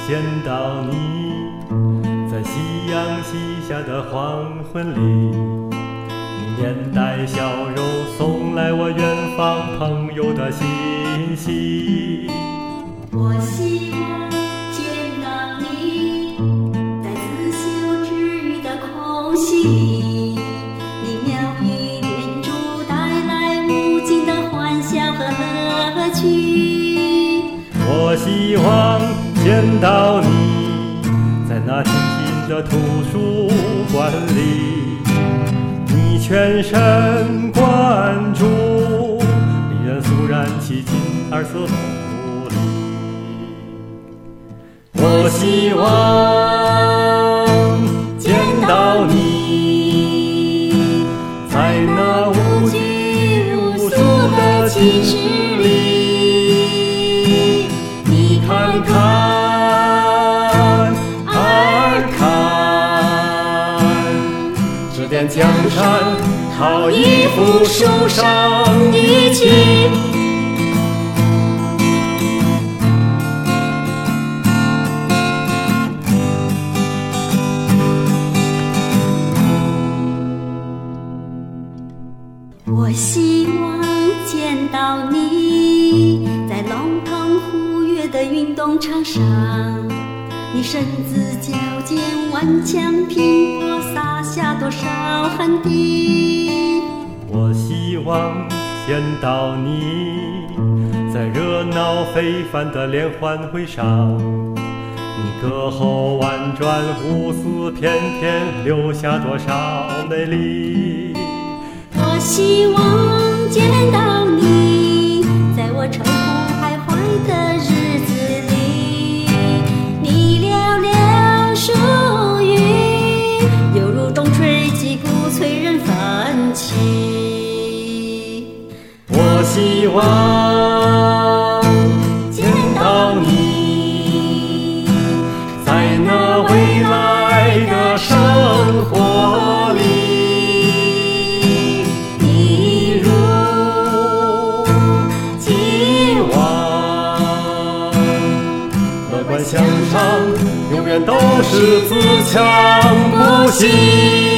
见到你，在夕阳西下的黄昏里，你面带笑容送来我远方朋友的信息。 我希望见到你，在自修之余的空隙里，你妙语连珠带来无尽的欢笑和乐趣。 我希望见到你，在那静静的图书馆里，你全神贯注，令人肃然起敬二色福里。我希望见到你，在那无拘无束的寝室里，你看看二看，指点江山好一幅书生一起。 我希望见到你，在龙腾虎跃的运动场上，你身姿矫健，顽强拼搏，洒下多少汗滴。 我希望见到你，在热闹非凡的联欢会上，你歌喉婉转，舞姿翩翩，留下多少美丽。 我希望见到你，在我愁苦徘徊的日子里，你寥寥数语，犹如冬吹击鼓，催人奋起。 我希望见到你，在那未来的生活里，向上，永远都是自强不息。